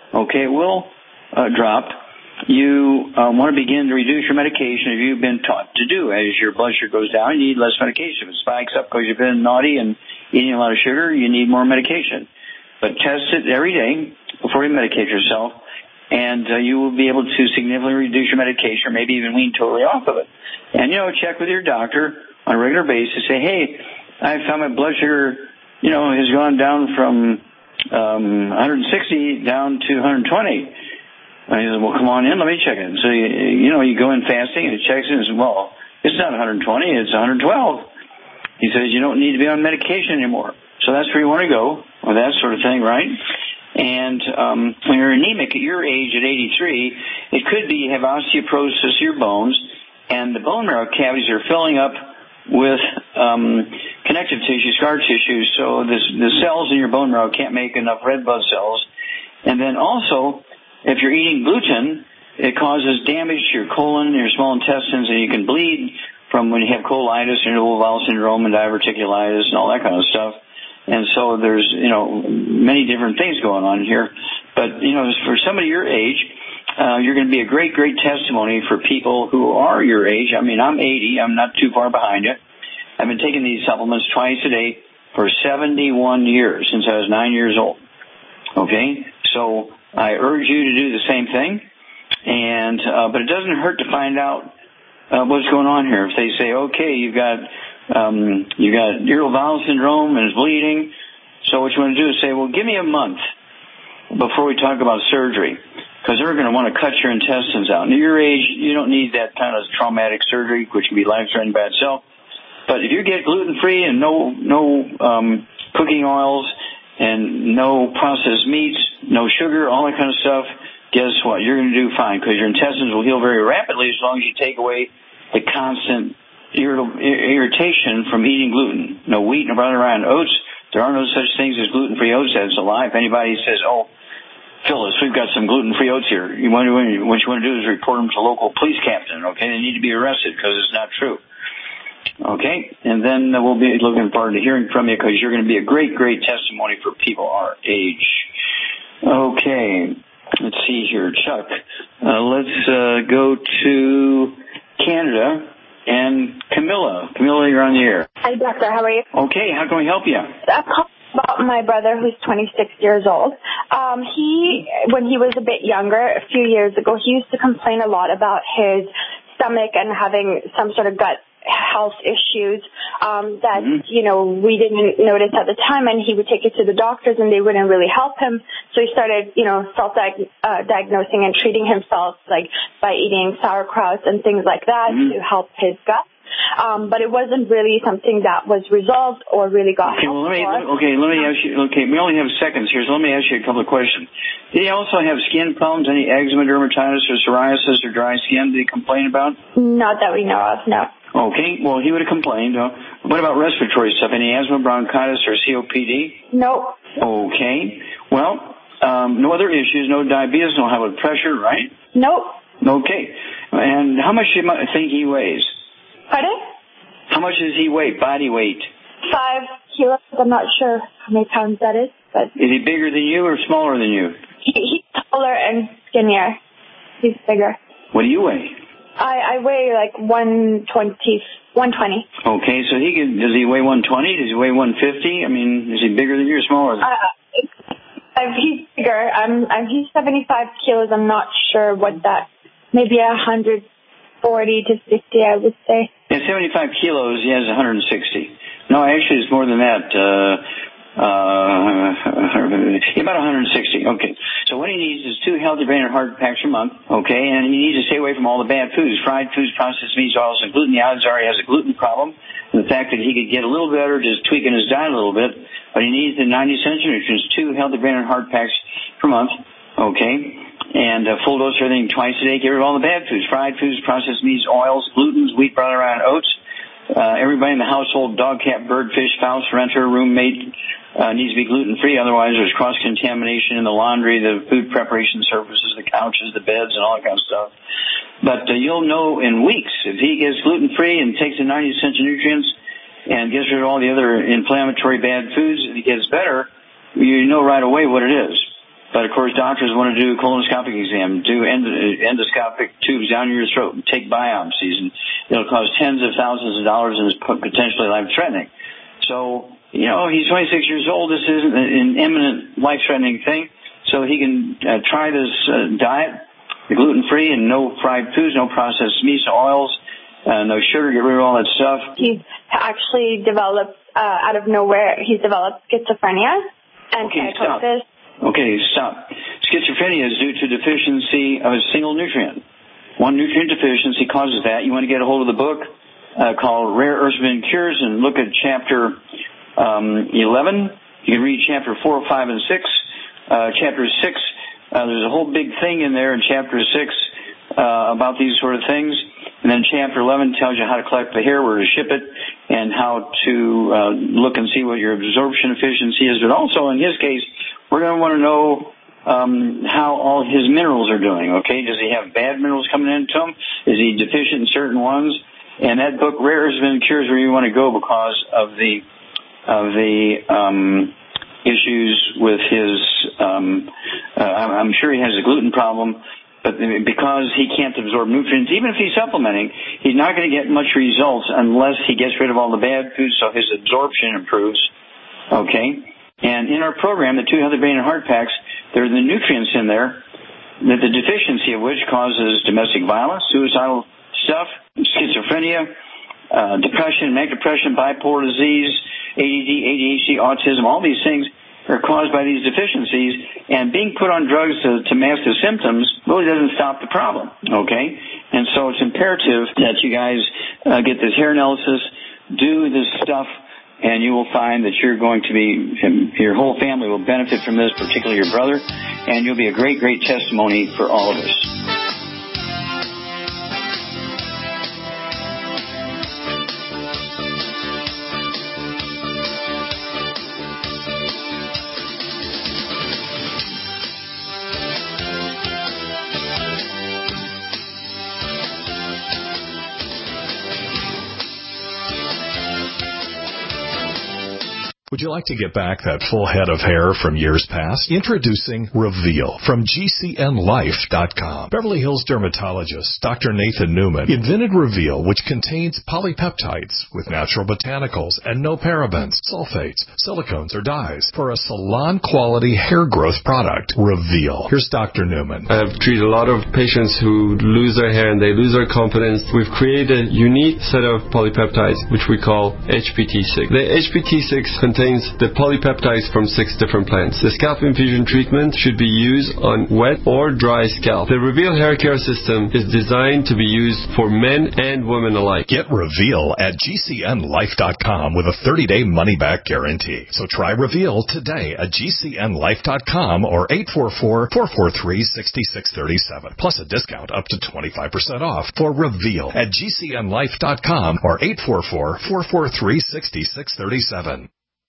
drop, you want to begin to reduce your medication as you've been taught to do. As your blood sugar goes down, you need less medication. If it spikes up because you've been naughty and eating a lot of sugar, you need more medication. But test it every day before you medicate yourself, and you will be able to significantly reduce your medication or maybe even wean totally off of it. And, check with your doctor on a regular basis. Say, hey, I found my blood sugar, has gone down from 160 down to 120. And he says, well, come on in, let me check it. And so, you go in fasting and it checks in and says, well, it's not 120, it's 112. He says, you don't need to be on medication anymore. So that's where you want to go, or that sort of thing, right? And when you're anemic at your age at 83, it could be you have osteoporosis of your bones, and the bone marrow cavities are filling up with connective tissue, scar tissue, so the cells in your bone marrow can't make enough red blood cells. And then also, if you're eating gluten, it causes damage to your colon and your small intestines, and you can bleed from when you have colitis, irritable bowel syndrome, and diverticulitis, and all that kind of stuff. And so there's, many different things going on here. But, for somebody your age, you're going to be a great, great testimony for people who are your age. I mean, I'm 80. I'm not too far behind you. I've been taking these supplements twice a day for 71 years, since I was 9 years old. Okay? So I urge you to do the same thing. And but it doesn't hurt to find out what's going on here. If they say, okay, you've got irritable bowel syndrome and it's bleeding, so what you want to do is say, well, give me a month before we talk about surgery. because they're going to want to cut your intestines out. And at your age, you don't need that kind of traumatic surgery, which can be life-threatening by itself. But if you get gluten-free and no cooking oils and no processed meats, no sugar, all that kind of stuff, guess what? You're going to do fine because your intestines will heal very rapidly as long as you take away the constant irritation from eating gluten. No wheat, no brown around oats. There are no such things as gluten-free oats. That's a lie. If anybody says, oh, Phyllis, we've got some gluten-free oats here, what you want to do is report them to local police captain, okay? They need to be arrested because it's not true. Okay? And then we'll be looking forward to hearing from you because you're going to be a great, great testimony for people our age. Okay. Let's see here. Chuck, let's go to Canada. And Camilla, you're on the air. Hi, doctor. How are you? Okay. How can we help you? I'm calling about my brother who's 26 years old. When he was a bit younger, a few years ago, he used to complain a lot about his stomach and having some sort of gut health issues that, we didn't notice at the time, and he would take it to the doctors and they wouldn't really help him. So he started, self-diagnosing and treating himself, like by eating sauerkraut and things like that to help his gut. But it wasn't really something that was resolved or really got help. Let me ask you, we only have seconds here, so let me ask you a couple of questions. Did he also have skin problems, any eczema, dermatitis, or psoriasis, or dry skin did he complain about? Not that we know of, no. Okay, well, he would have complained. What about respiratory stuff? Any asthma, bronchitis, or COPD? Nope. Okay. Well, no other issues, no diabetes, no high blood pressure, right? Nope. Okay. And how much do you think he weighs? Pardon? How much does he weigh, body weight? 5 kilos. I'm not sure how many pounds that is. But is he bigger than you or smaller than you? He's taller and skinnier. He's bigger. What do you weigh? I weigh like 120. Okay, so does he weigh 120? Does he weigh 150? I mean, is he bigger than you or smaller than you? He's bigger. He's 75 kilos. I'm not sure what that, maybe 140 to 50, I would say. Yeah, 75 kilos, he has 160. No, actually, it's more than that. About 160. Okay. So what he needs is 2 healthy brain and heart packs a month. Okay. And he needs to stay away from all the bad foods, fried foods, processed meats, oils, and gluten. The odds are he has a gluten problem. And the fact that he could get a little better just tweaking his diet a little bit. But he needs the 90 essential nutrients, 2 healthy brain and heart packs per month. Okay. And full dose of everything twice a day. Get rid of all the bad foods, fried foods, processed meats, oils, glutens, wheat, brown around oats. Everybody in the household, dog, cat, bird, fish, spouse, renter, roommate, needs to be gluten-free. Otherwise, there's cross-contamination in the laundry, the food preparation surfaces, the couches, the beds, and all that kind of stuff. But you'll know in weeks if he gets gluten-free and takes the 90 essential nutrients and gets rid of all the other inflammatory bad foods and he gets better, you know right away what it is. But, of course, doctors want to do a colonoscopic exam, do endoscopic tubes down your throat, and take biopsies, and it'll cost tens of thousands of dollars and is potentially life-threatening. So, he's 26 years old. This isn't an imminent life-threatening thing. So he can try this diet, the gluten-free and no fried foods, no processed meats, oils, no sugar, get rid of all that stuff. He's actually developed, out of nowhere, he's developed schizophrenia and psychosis. Okay, stop. Schizophrenia is due to deficiency of a single nutrient. One nutrient deficiency causes that. You want to get a hold of the book called Rare Earths Cures and look at chapter 11. You can read chapter 4, 5, and 6. Chapter 6, there's a whole big thing in there in chapter 6 about these sort of things. And then chapter 11 tells you how to collect the hair, where to ship it, and how to look and see what your absorption efficiency is. But also, in his case, we're going to want to know how all his minerals are doing, okay? Does he have bad minerals coming into him? Is he deficient in certain ones? And that book, Rare Earths Cures, where you want to go because of the issues with his, I'm sure he has a gluten problem, but because he can't absorb nutrients, even if he's supplementing, he's not going to get much results unless he gets rid of all the bad foods so his absorption improves, okay? And in our program, the 2 Healthy Brain and Heart Packs, there are the nutrients in there, that the deficiency of which causes domestic violence, suicidal stuff, schizophrenia, depression, manic depression, bipolar disease, ADD, ADHD, autism, all these things. are caused by these deficiencies, and being put on drugs to mask the symptoms really doesn't stop the problem, okay? And so it's imperative that you guys get this hair analysis, do this stuff, and you will find that you're going to be, your whole family will benefit from this, particularly your brother, and you'll be a great, great testimony for all of us. Would you like to get back that full head of hair from years past? Introducing Reveal from GCNLife.com. Beverly Hills dermatologist Dr. Nathan Newman invented Reveal, which contains polypeptides with natural botanicals and no parabens, sulfates, silicones, or dyes for a salon-quality hair growth product. Reveal. Here's Dr. Newman. I've treated a lot of patients who lose their hair and they lose their confidence. We've created a unique set of polypeptides, which we call HPT6. The HPT6 contains the polypeptides from 6 different plants. The scalp infusion treatment should be used on wet or dry scalp. The Reveal hair care system is designed to be used for men and women alike. Get Reveal at GCNLife.com with a 30-day money-back guarantee. So try Reveal today at GCNLife.com or 844-443-6637. Plus a discount up to 25% off for Reveal at GCNLife.com or 844-443-6637.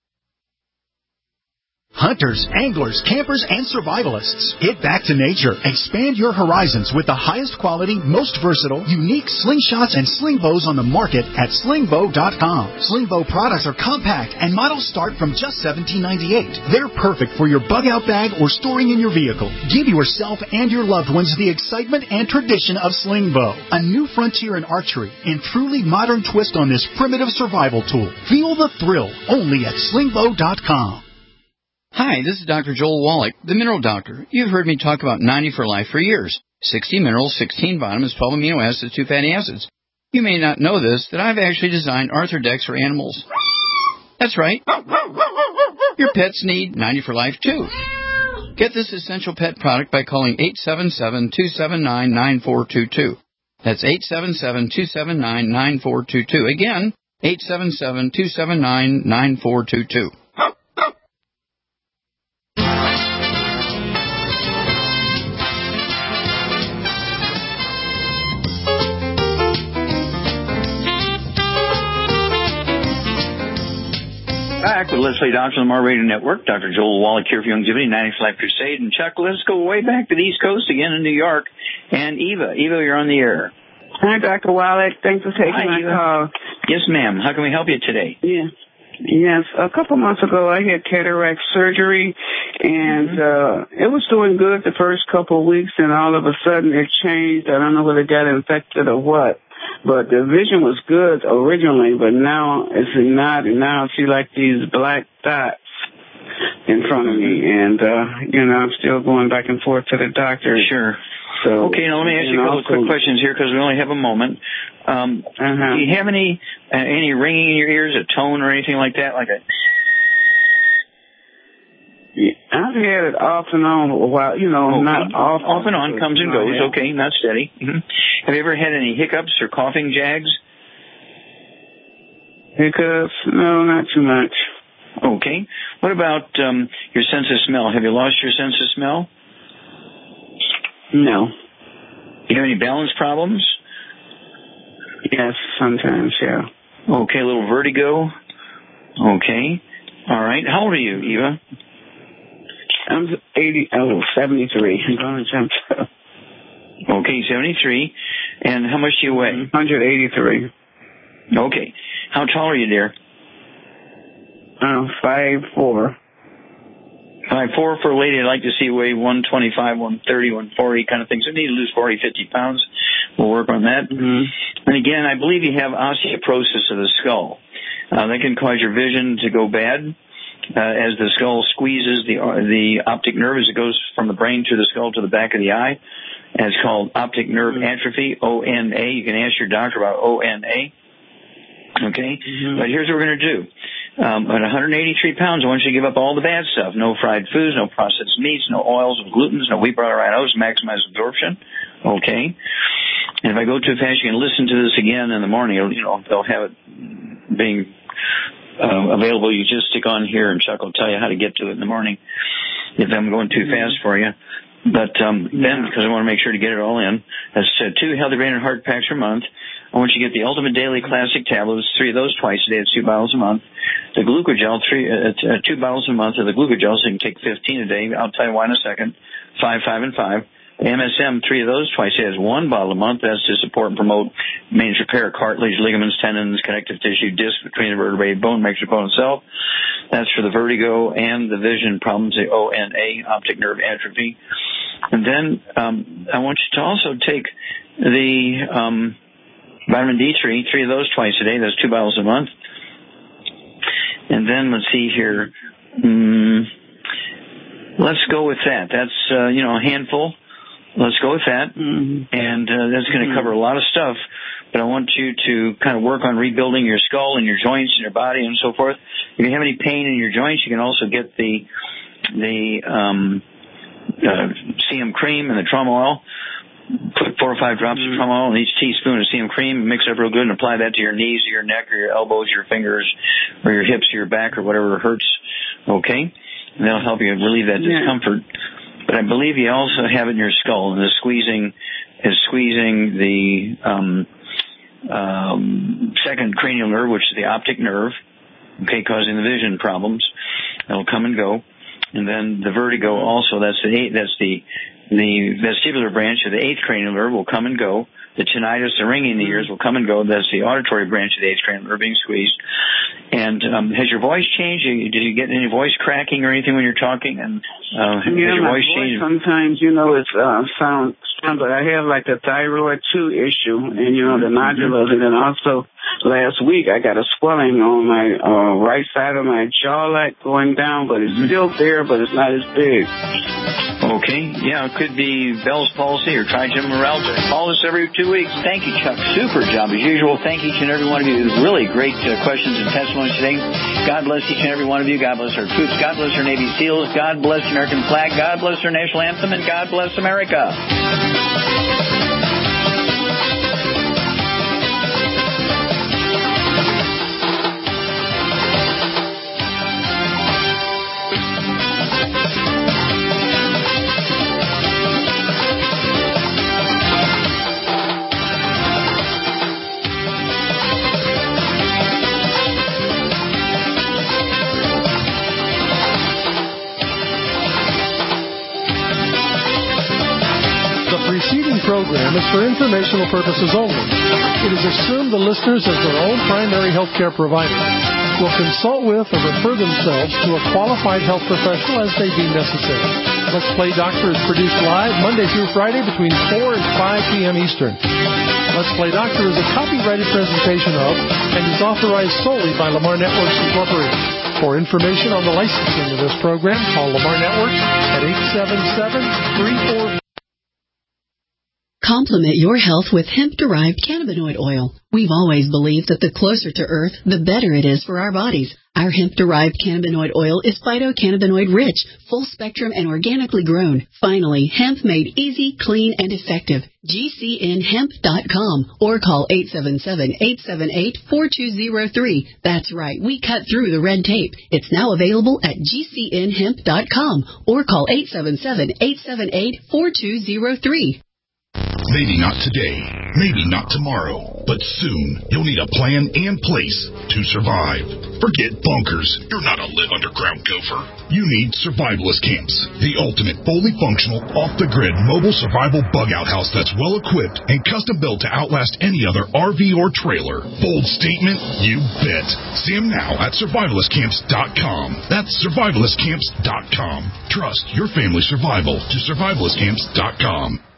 Hunters, anglers, campers, and survivalists. Get back to nature. Expand your horizons with the highest quality, most versatile, unique slingshots and sling bows on the market at slingbow.com. Sling bow products are compact and models start from just $17.98. They're perfect for your bug out bag or storing in your vehicle. Give yourself and your loved ones the excitement and tradition of sling bow. A new frontier in archery and truly modern twist on this primitive survival tool. Feel the thrill only at slingbow.com. Hi, this is Dr. Joel Wallach, the Mineral Doctor. You've heard me talk about 90 for Life for years. 60 minerals, 16 vitamins, 12 amino acids, 2 fatty acids. You may not know this, that I've actually designed Arthrodex for animals. That's right. Your pets need 90 for Life, too. Get this essential pet product by calling 877-279-9422. That's 877-279-9422. Again, 877-279-9422. Back with Leslie Dodson on the Radio Network. Dr. Joel Wallach here for Youngevity, 90 for Life Crusade. And Chuck, let's go way back to the East Coast again in New York. And Eva, you're on the air. Hi, Dr. Wallach. Thanks for taking my call. Yes, ma'am. How can we help you today? Yeah. Yes. A couple months ago, I had cataract surgery, and it was doing good the first couple of weeks, and all of a sudden it changed. I don't know whether it got infected or what. But the vision was good originally, but now it's not, and now I see like these black dots in front of me, and, I'm still going back and forth to the doctor. Sure. So, okay, now let me ask you a couple of quick questions here because we only have a moment. Do you have any ringing in your ears, a tone or anything like that? I've had it off and on a while, not off. Off and on, comes and goes, okay, not steady. Mm-hmm. Have you ever had any hiccups or coughing jags? Hiccups? No, not too much. Okay. What about your sense of smell? Have you lost your sense of smell? No. Do you have any balance problems? Yes, sometimes, yeah. Okay, a little vertigo? Okay. All right. How old are you, Eva? I'm 73. I'm going to jump up. Okay, 73. And how much do you weigh? 183. Okay. How tall are you, dear? 5'4". 5'4" for a lady. I'd like to see you weigh 125, 130, 140 kind of things. I need to lose 40, 50 pounds. We'll work on that. Mm-hmm. And again, I believe you have osteoporosis of the skull. That can cause your vision to go bad. As the skull squeezes the optic nerve as it goes from the brain to the skull to the back of the eye. And it's called optic nerve atrophy, ONA. You can ask your doctor about ONA. Okay? Mm-hmm. But here's what we're going to do. At 183 pounds, I want you to give up all the bad stuff. No fried foods, no processed meats, no oils, no glutens, no wheat, butter, oats, maximize absorption. Okay? And if I go too fast, you can listen to this again in the morning. They'll have it being available. You just stick on here and Chuck will tell you how to get to it in the morning if I'm going too fast for you. But then, because I want to make sure to get it all in, that's 2 Healthy Brain and Heart Packs per month. I want you to get the Ultimate Daily Classic tablets, 3 of those twice a day. It's 2 bottles a month. The Glucogel, 2 bottles a month of the Glucogel, so you can take 15 a day. I'll tell you why in a second. 5, 5, and 5. MSM, 3 of those twice a day. Is 1 bottle a month. That's to support and promote maintenance repair, cartilage, ligaments, tendons, connective tissue, disc between the vertebrae, bone, makes your bone itself. That's for the vertigo and the vision problems, the ONA, optic nerve atrophy. And then I want you to also take the vitamin D3, 3 of those twice a day. That's 2 bottles a month. And then let's see here. Let's go with that. That's, a handful. Let's go with that. And that's going to cover a lot of stuff. But I want you to kind of work on rebuilding your skull and your joints and your body and so forth. If you have any pain in your joints, you can also get the CM cream and the trauma oil. Put 4 or 5 drops of trauma oil in each teaspoon of CM cream, mix it up real good, and apply that to your knees, or your neck, or your elbows, your fingers, or your hips, or your back, or whatever hurts. Okay? And that'll help you relieve that discomfort. But I believe you also have it in your skull, and the squeezing is squeezing the second cranial nerve, which is the optic nerve, okay, causing the vision problems. That'll come and go. And then the vertigo also, that's the vestibular branch of the 8th cranial nerve will come and go. The tinnitus, the ringing in the ears will come and go. That's the auditory branch of the 8th cranial nerve being squeezed. And has your voice changed? Did you get any voice cracking or anything when you're talking? And has your voice changed? Sometimes, it sounds, but I have like a thyroid 2 issue, and the nodules, and then also last week I got a swelling on my right side of my jaw, like going down, but it's still there, but it's not as big. Okay, yeah, it could be Bell's palsy or trigeminal. Call us every 2 weeks. Thank you, Chuck. Super job as usual. Thank each and every one of you. Really great questions and testimonies today. God bless each and every one of you. God bless our troops. God bless our Navy SEALs. God bless the American flag. God bless our national anthem. And God bless America. Program is for informational purposes only. It is assumed the listeners, as their own primary health care provider, will consult with or refer themselves to a qualified health professional as they deem necessary. Let's Play Doctor is produced live Monday through Friday between 4 and 5 p.m. Eastern. Let's Play Doctor is a copyrighted presentation of and is authorized solely by Lamar Networks Incorporated. For information on the licensing of this program, call Lamar Networks at 877-34... Complement your health with hemp-derived cannabinoid oil. We've always believed that the closer to Earth, the better it is for our bodies. Our hemp-derived cannabinoid oil is phytocannabinoid-rich, full-spectrum, and organically grown. Finally, hemp made easy, clean, and effective. GCNhemp.com or call 877-878-4203. That's right, we cut through the red tape. It's now available at GCNhemp.com or call 877-878-4203. Maybe not today, maybe not tomorrow, but soon you'll need a plan and place to survive. Forget bunkers. You're not a live underground gopher. You need survivalist camps, the ultimate fully functional, off-the-grid mobile survival bug-out house that's well-equipped and custom-built to outlast any other RV or trailer. Bold statement? You bet. See them now at survivalistcamps.com. That's survivalistcamps.com. Trust your family's survival to survivalistcamps.com.